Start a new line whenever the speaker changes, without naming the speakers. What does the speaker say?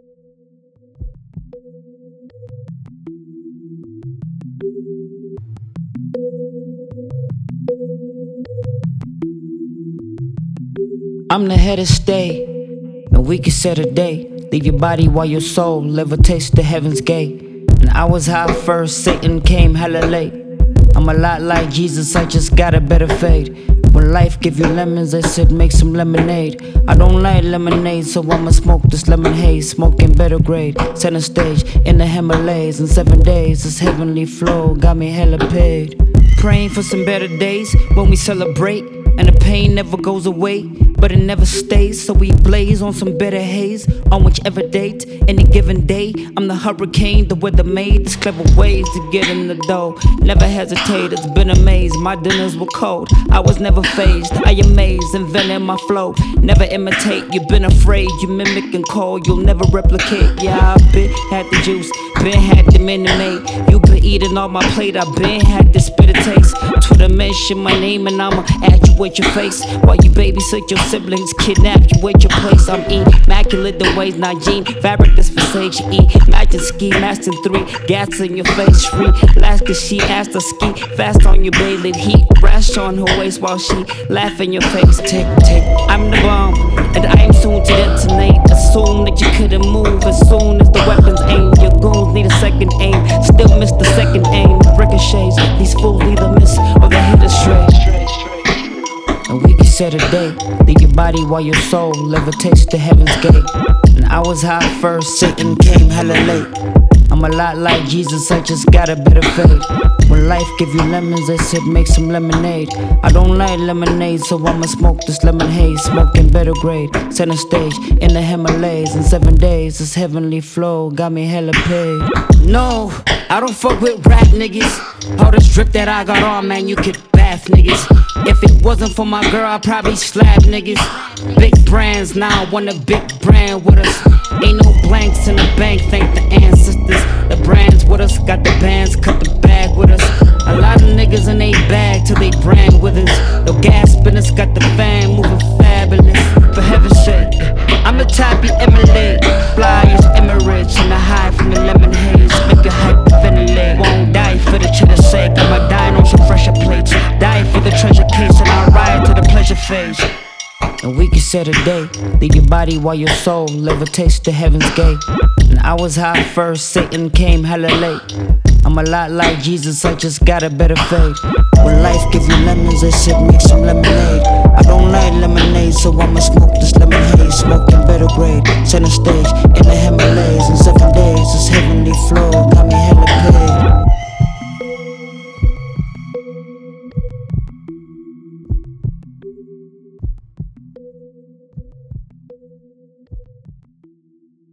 I'm the head of state, and we can set a date. Leave your body while your soul live a taste of heaven's gate. And I was high first, Satan came hella late. I'm a lot like Jesus, I just got a better fate. When life give you lemons, I said make some lemonade. I don't like lemonade, so I'ma smoke this lemon haze. Smoking better grade, center stage in the Himalayas. In 7 days, this heavenly flow got me hella paid. Praying for some better days when we celebrate. And the pain never goes away, but it never stays. So we blaze on some better haze on whichever date. Any given day, I'm the hurricane, the weather made. There's clever ways to get in the dough. Never hesitate, it's been a maze. My dinners were cold, I was never phased. I amaze, inventing my flow. Never imitate, you've been afraid. You mimic and call, you'll never replicate. Yeah, I've been had the juice, been had the minute. You been eating off my plate, I've been had this bitter taste. Twitter mention my name and I'ma add you with your face. While you babysit your siblings, kidnap you with your place. I'm immaculate the ways, not Gene. Fabric this Versace, imagine ski masking 3 gas in your face. Relax cause she asked to ski fast on your baby. Heat rash on her waist while she laugh in your face. Tick, tick, I'm the bomb, and I am soon to detonate. Assume that you couldn't move as soon as the weapons aim. Your goons need a second aim, still miss the second aim. Ricochets, these fools either miss or they hit us straight. And we can set a date. Leave your body while your soul live a taste to heaven's gate. And I was high first, Satan came hella late. I'm a lot like Jesus, I just got a better fate. When life give you lemons, I said make some lemonade. I don't like lemonade, so I'ma smoke this lemon haze. Smoking better grade, center stage in the Himalayas. In 7 days, this heavenly flow got me hella paid. No, I don't fuck with rap niggas. All this drip that I got on, man, you could bath niggas. If it wasn't for my girl, I'd probably slap niggas. Big brands, now I want a big brand with us. Ain't no blanks in the bank, thank the ancestors. The brands with us, got the bands, cut the bag with us. A lot of niggas in they bag till they brand with us. No gas spinners, got the fan moving fabulous. For heaven's sake, I'm the type you emulate. Fly as Emirates and the high from the lemon haze. Make you hyperventilate. Won't die for the cheddar sake. I'ma dine on some fresher plates. Die for the treasure case and I'll ride to the pleasure phase. And we can set a date. Leave your body while your soul live a taste to heaven's gate. And I was high first, Satan came hella late. I'm a lot like Jesus, I just got a better fate. When life give you lemons, I said make some lemonade. I don't like lemonade, so I'ma smoke this lemon haze. Smoking better grade, center stage